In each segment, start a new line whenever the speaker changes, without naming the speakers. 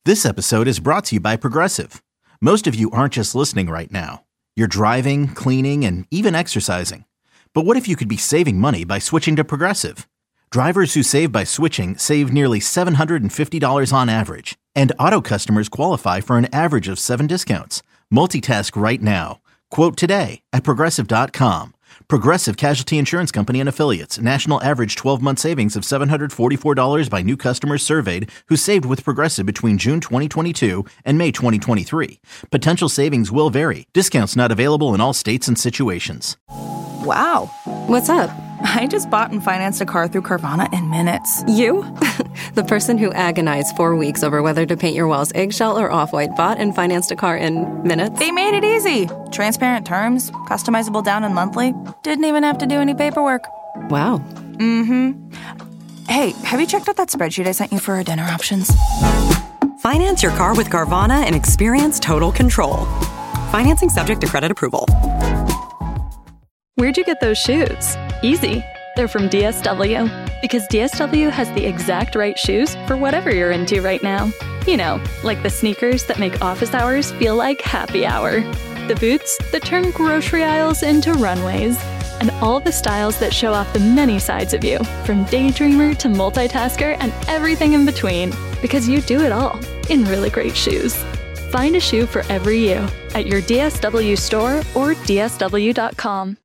This episode is brought to you by Progressive. Most of you aren't just listening right now. You're driving, cleaning, and even exercising. But what if you could be saving money by switching to Progressive? Drivers who save by switching save nearly $750 on average. And auto customers qualify for an average of 7 discounts. Multitask right now. Quote today at Progressive.com. Progressive Casualty Insurance Company and Affiliates. National average 12-month savings of $744 by new customers surveyed who saved with Progressive between June 2022 and May 2023. Potential savings will vary. Discounts not available in all states and situations.
Wow.
What's up?
I just bought and financed a car through Carvana in minutes.
You? The person who agonized 4 weeks over whether to paint your walls eggshell or off-white bought and financed a car in minutes?
They made it easy. Transparent terms, customizable down and monthly. Didn't even have to do any paperwork.
Wow.
Mm-hmm. Hey, have you checked out that spreadsheet I sent you for our dinner options?
Finance your car with Carvana and experience total control. Financing subject to credit approval.
Where'd you get those shoes? Easy. They're from DSW. Because DSW has the exact right shoes for whatever you're into right now. You know, like the sneakers that make office hours feel like happy hour. The boots that turn grocery aisles into runways. And all the styles that show off the many sides of you, from daydreamer to multitasker and everything in between. Because you do it all in really great shoes. Find a shoe for every you at your DSW store or DSW.com.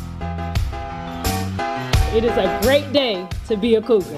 It is a great day to be a Cougar.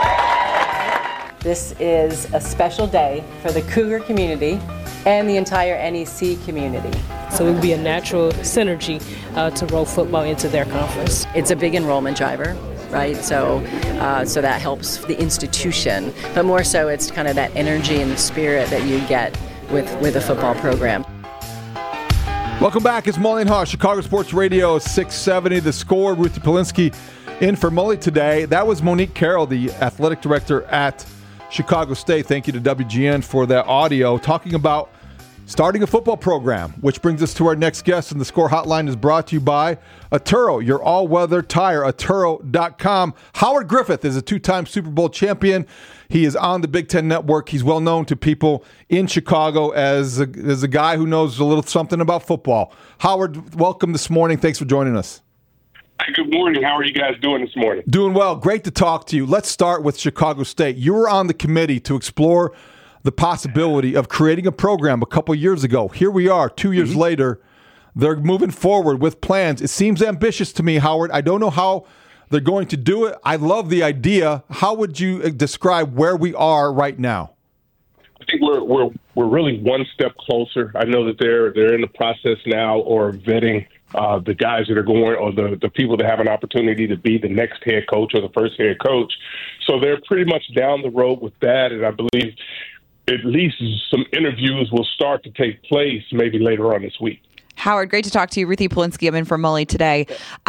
This is a special day for the Cougar community and the entire NEC community.
So it would be a natural synergy to roll football into their conference.
It's a big enrollment driver, right? So that helps the institution, but more so it's kind of that energy and spirit that you get with a football program.
Welcome back. It's Mully and Haw, Chicago Sports Radio 670. The Score, Ruthie Polinsky in for Mully today. That was Monique Carroll, the athletic director at Chicago State. Thank you to WGN for that audio, talking about starting a football program, which brings us to our next guest. And the Score Hotline is brought to you by Atturo, your all-weather tire, Atturo.com. Howard Griffith is a 2-time Super Bowl champion. He is on the Big Ten Network. He's well known to people in Chicago as a guy who knows a little something about football. Howard, welcome this morning. Thanks for joining us.
Good morning. How are you guys doing this morning?
Doing well. Great to talk to you. Let's start with Chicago State. You were on the committee to explore the possibility of creating a program a couple years ago. Here we are, 2 years later. They're moving forward with plans. It seems ambitious to me, Howard. I don't know how they're going to do it. I love the idea. How would you describe where we are right now?
I think we're really one step closer. I know that they're in the process now or vetting the guys that are going, or the people that have an opportunity to be the next head coach or the first head coach. So they're pretty much down the road with that, and I believe at least some interviews will start to take place maybe later on this week.
Howard, great to talk to you. Ruthie Polinsky, I'm in for Mully today.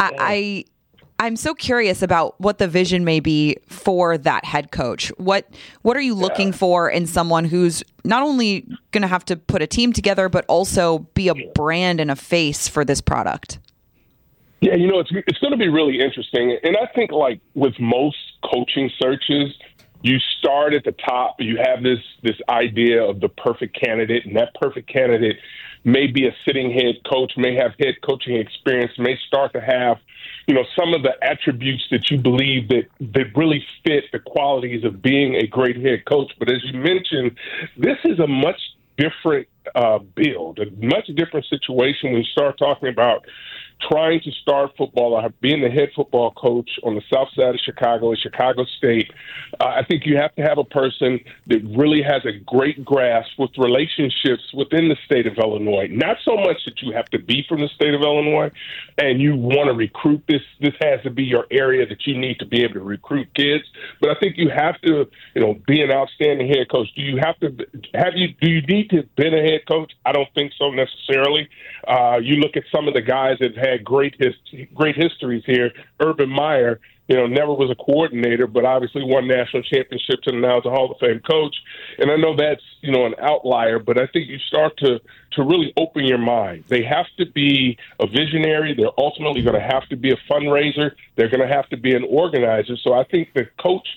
I'm so curious about what the vision may be for that head coach. What are you looking for in someone who's not only going to have to put a team together, but also be a brand and a face for this product?
Yeah, it's going to be really interesting. And I think like with most coaching searches, you start at the top. You have this idea of the perfect candidate, and that perfect candidate may be a sitting head coach, may have head coaching experience, may start to have some of the attributes that you believe that really fit the qualities of being a great head coach. But as you mentioned, this is a much different build, a much different situation when you start talking about trying to start football or being the head football coach on the south side of Chicago at Chicago State. I think you have to have a person that really has a great grasp with relationships within the state of Illinois. Not so much that you have to be from the state of Illinois and you want to recruit this. This has to be your area that you need to be able to recruit kids. But I think you have to, be an outstanding head coach. Do you need to have been a head coach? I don't think so necessarily. You look at some of the guys that have had great histories here. Urban Meyer, never was a coordinator, but obviously won national championships and now is a Hall of Fame coach. And I know that's, an outlier, but I think you start to really open your mind. They have to be a visionary. They're ultimately going to have to be a fundraiser. They're going to have to be an organizer. So I think the coach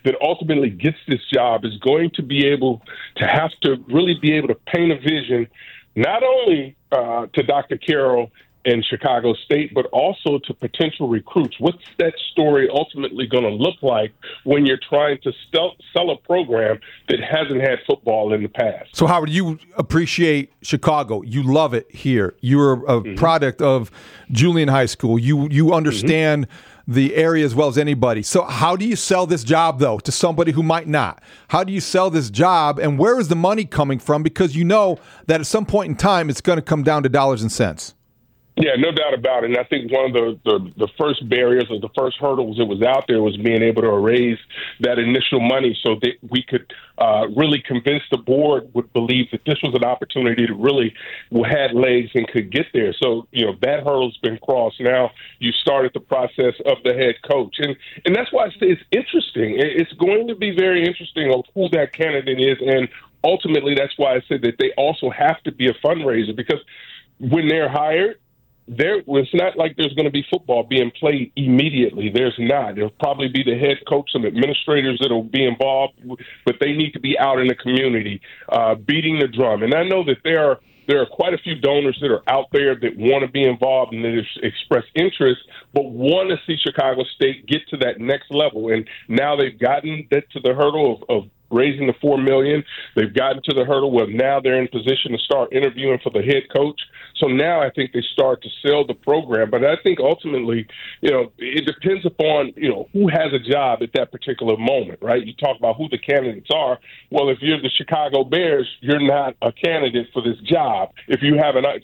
that ultimately gets this job is going to be able to have to really be able to paint a vision, not only to Dr. Carroll in Chicago State, but also to potential recruits. What's that story ultimately going to look like when you're trying to sell a program that hasn't had football in the past?
So, Howard, you appreciate Chicago. You love it here. You're a product of Julian High School. You understand the area as well as anybody. So how do you sell this job, though, to somebody who might not? How do you sell this job, and where is the money coming from? Because you know that at some point in time, it's going to come down to dollars and cents.
Yeah, no doubt about it. And I think one of the first barriers or the first hurdles that was out there was being able to raise that initial money so that we could really convince the board would believe that this was an opportunity that really had legs and could get there. So, that hurdle's been crossed. Now you started the process of the head coach. And that's why I say it's interesting. It's going to be very interesting of who that candidate is. And ultimately, that's why I said that they also have to be a fundraiser, because when they're hired, it's not like there's going to be football being played immediately. There's not. There'll probably be the head coach, some administrators that will be involved, but they need to be out in the community, beating the drum. And I know that there are quite a few donors that are out there that want to be involved and that express interest, but want to see Chicago State get to that next level. And now they've gotten that to the hurdle of raising the $4 million. They've gotten to the hurdle where now they're in position to start interviewing for the head coach. So now I think they start to sell the program. But I think ultimately, it depends upon, who has a job at that particular moment, right? You talk about who the candidates are. Well, if you're the Chicago Bears, you're not a candidate for this job if you're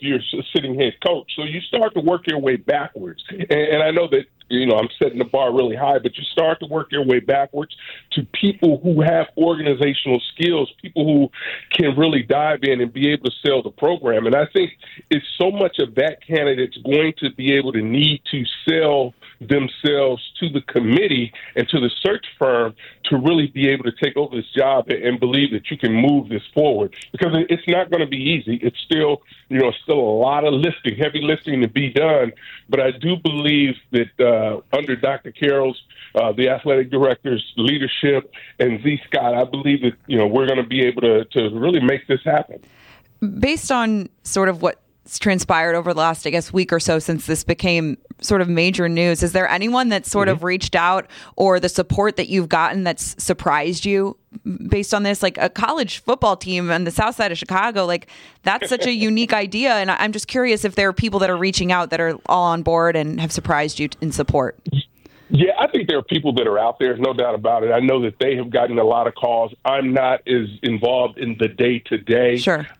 a sitting head coach. So you start to work your way backwards. And I know that, I'm setting the bar really high, but you start to work your way backwards to people who have organizational skills, people who can really dive in and be able to sell the program. And I think it's so much of that candidate's going to be able to need to sell themselves to the committee and to the search firm to really be able to take over this job and believe that you can move this forward, because it's not going to be easy. It's still, still a lot of heavy lifting to be done. But I do believe that under Dr. Carroll's, the athletic director's leadership, and Z. Scott, I believe that, we're going to be able to really make this happen.
Based on sort of what's transpired over the last, week or so since this became sort of major news, is there anyone that sort of reached out, or the support that you've gotten that's surprised you based on this? Like a college football team on the south side of Chicago, that's such a unique idea. And I'm just curious if there are people that are reaching out that are all on board and have surprised you in support.
Yeah, I think there are people that are out there, no doubt about it. I know that they have gotten a lot of calls. I'm not as involved in the day-to-day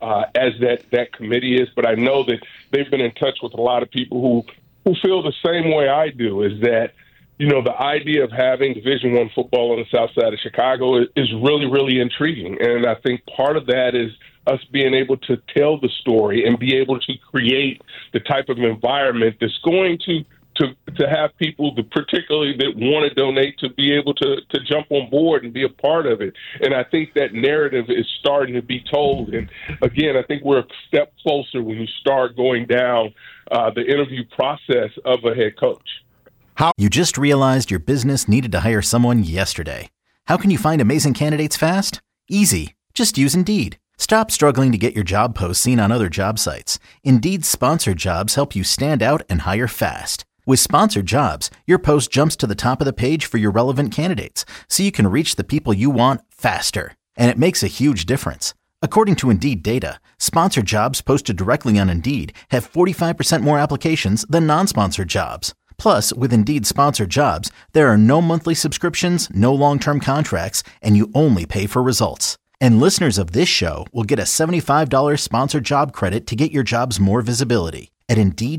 as that committee is, but I know that they've been in touch with a lot of people who feel the same way I do, is that, the idea of having Division I football on the south side of Chicago is really, really intriguing. And I think part of that is us being able to tell the story and be able to create the type of environment that's going to have people, particularly that want to donate, to be able to jump on board and be a part of it. And I think that narrative is starting to be told. And again, I think we're a step closer when you start going down the interview process of a head coach.
You just realized your business needed to hire someone yesterday. How can you find amazing candidates fast? Easy. Just use Indeed. Stop struggling to get your job posts seen on other job sites. Indeed's sponsored jobs help you stand out and hire fast. With sponsored jobs, your post jumps to the top of the page for your relevant candidates, so you can reach the people you want faster. And it makes a huge difference. According to Indeed data, sponsored jobs posted directly on Indeed have 45% more applications than non-sponsored jobs. Plus, with Indeed sponsored jobs, there are no monthly subscriptions, no long-term contracts, and you only pay for results. And listeners of this show will get a $75 sponsored job credit to get your jobs more visibility at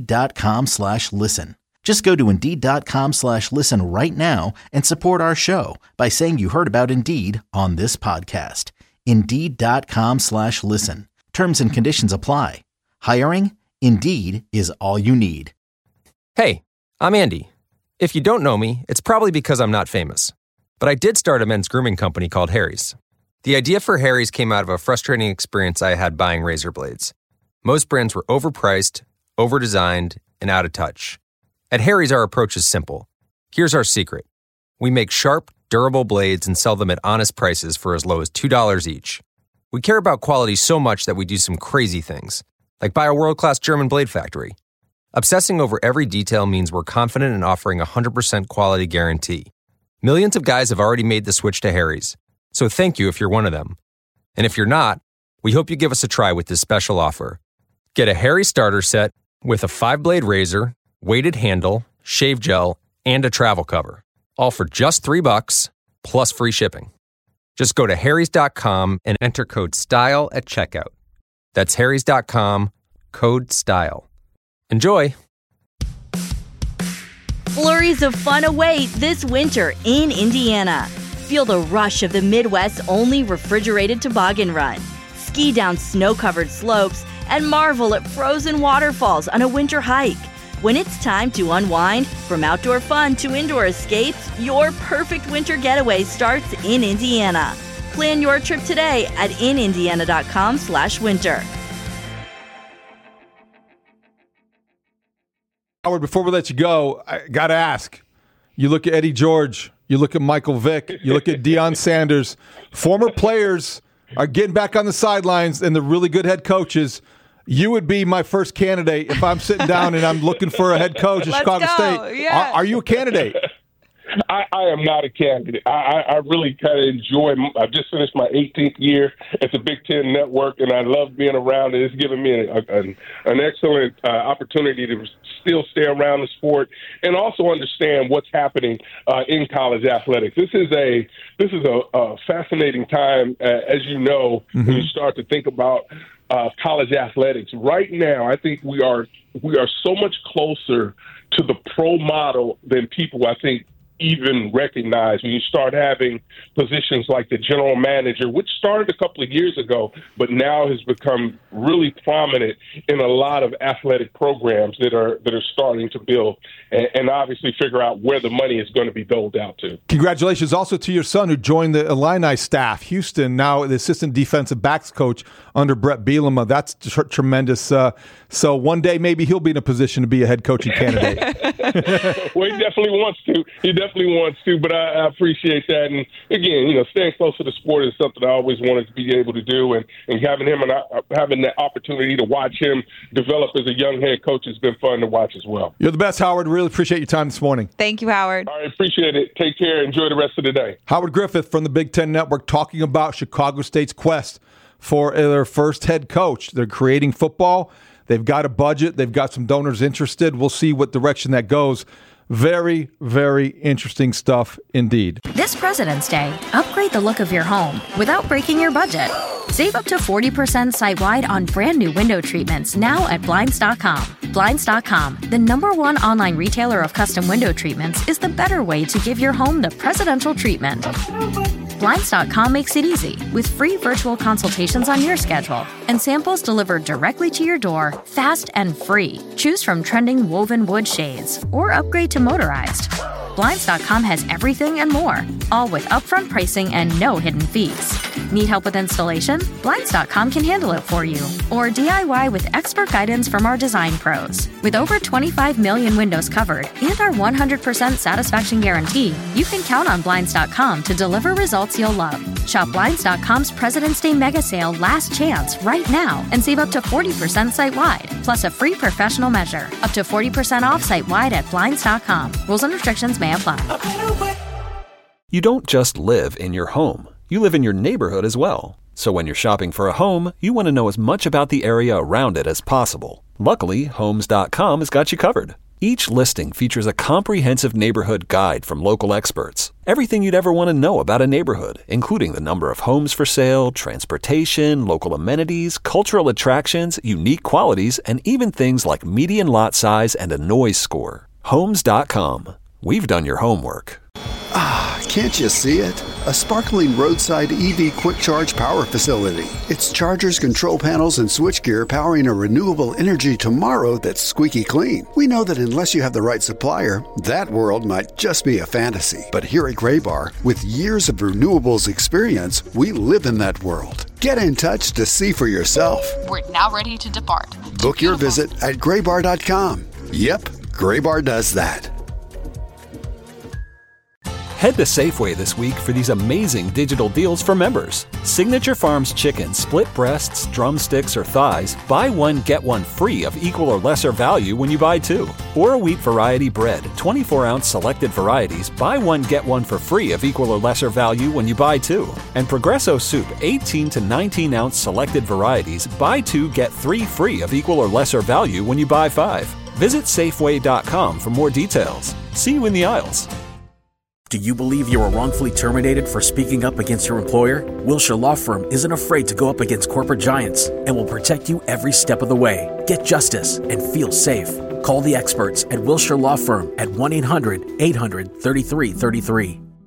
Indeed.com/listen. Just go to Indeed.com/listen right now and support our show by saying you heard about Indeed on this podcast. Indeed.com/listen. Terms and conditions apply. Hiring? Indeed is all you need.
Hey, I'm Andy. If you don't know me, it's probably because I'm not famous. But I did start a men's grooming company called Harry's. The idea for Harry's came out of a frustrating experience I had buying razor blades. Most brands were overpriced, overdesigned, and out of touch. At Harry's, our approach is simple. Here's our secret. We make sharp, durable blades and sell them at honest prices for as low as $2 each. We care about quality so much that we do some crazy things, like buy a world-class German blade factory. Obsessing over every detail means we're confident in offering a 100% quality guarantee. Millions of guys have already made the switch to Harry's, so thank you if you're one of them. And if you're not, we hope you give us a try with this special offer. Get a Harry starter set with a 5-blade razor, weighted handle, shave gel, and a travel cover, all for just $3 plus free shipping. Just go to harrys.com and enter code STYLE at checkout. That's harrys.com, code STYLE. Enjoy!
Flurries of fun await this winter in Indiana. Feel the rush of the Midwest's only refrigerated toboggan run. Ski down snow-covered slopes and marvel at frozen waterfalls on a winter hike. When it's time to unwind, from outdoor fun to indoor escapes, your perfect winter getaway starts in Indiana. Plan your trip today at inindiana.com/winter.
Howard, before we let you go, I got to ask. You look at Eddie George, you look at Michael Vick, you look at Deion Sanders. Former players are getting back on the sidelines, and the really good head coaches. You would be my first candidate if I'm sitting down and I'm looking for a head coach at Chicago State.
Yeah.
Are you a candidate?
I am not a candidate. I really kind of enjoy. I've just finished my 18th year at the Big Ten Network, and I love being around it. It's given me an excellent opportunity to still stay around the sport and also understand what's happening in college athletics. This is a fascinating time, as you know, when you start to think about college athletics. Right now, I think we are so much closer to the pro model than people, I think, even recognize when you start having positions like the general manager, which started a couple of years ago, but now has become really prominent in a lot of athletic programs that are starting to build and obviously figure out where the money is going to be doled out to.
Congratulations also to your son who joined the Illini staff, Houston, now the assistant defensive backs coach under Brett Bielema. That's tremendous. So one day maybe he'll be in a position to be a head coaching candidate.
Well, he definitely wants to, but I appreciate that. And again, staying close to the sport is something I always wanted to be able to do, and having the opportunity to watch him develop as a young head coach has been fun to watch as well.
You're the best, Howard. Really appreciate your time this morning.
Thank you, Howard.
All right, appreciate it. Take care. Enjoy the rest of the day.
Howard Griffith from the Big Ten Network talking about Chicago State's quest for their first head coach. They're creating football. They've got a budget. They've got some donors interested. We'll see what direction that goes. Very, very interesting stuff indeed.
This President's Day, upgrade the look of your home without breaking your budget. Save up to 40% site-wide on brand new window treatments now at Blinds.com. Blinds.com, the #1 online retailer of custom window treatments, is the better way to give your home the presidential treatment. Blinds.com makes it easy with free virtual consultations on your schedule and samples delivered directly to your door, fast and free. Choose from trending woven wood shades or upgrade to motorized. Blinds.com has everything and more, all with upfront pricing and no hidden fees. Need help with installation? Blinds.com can handle it for you. Or DIY with expert guidance from our design pros. With over 25 million windows covered and our 100% satisfaction guarantee, you can count on Blinds.com to deliver results you'll love. Shop Blinds.com's President's Day Mega Sale Last Chance right now and save up to 40% site-wide, plus a free professional measure. Up to 40% off site-wide at Blinds.com. Rules and restrictions may apply.
You don't just live in your home. You live in your neighborhood as well. So when you're shopping for a home, you want to know as much about the area around it as possible. Luckily, Homes.com has got you covered. Each listing features a comprehensive neighborhood guide from local experts. Everything you'd ever want to know about a neighborhood, including the number of homes for sale, transportation, local amenities, cultural attractions, unique qualities, and even things like median lot size and a noise score. Homes.com. We've done your homework.
Can't you see it? A sparkling roadside EV quick charge power facility. It's chargers, control panels, and switchgear powering a renewable energy tomorrow that's squeaky clean. We know that unless you have the right supplier, that world might just be a fantasy. But here at Graybar, with years of renewables experience, we live in that world. Get in touch to see for yourself.
We're now ready to depart.
Book your visit at graybar.com. Yep, Graybar does that.
Head to Safeway this week for these amazing digital deals for members. Signature Farms chicken, split breasts, drumsticks, or thighs, buy one, get one free of equal or lesser value when you buy two. Or a wheat variety bread, 24-ounce selected varieties, buy one, get one for free of equal or lesser value when you buy two. And Progresso soup, 18 to 19-ounce selected varieties, buy two, get three free of equal or lesser value when you buy five. Visit Safeway.com for more details. See you in the aisles.
Do you believe you were wrongfully terminated for speaking up against your employer? Wilshire Law Firm isn't afraid to go up against corporate giants and will protect you every step of the way. Get justice and feel safe. Call the experts at Wilshire Law Firm at 1-800-800-3333.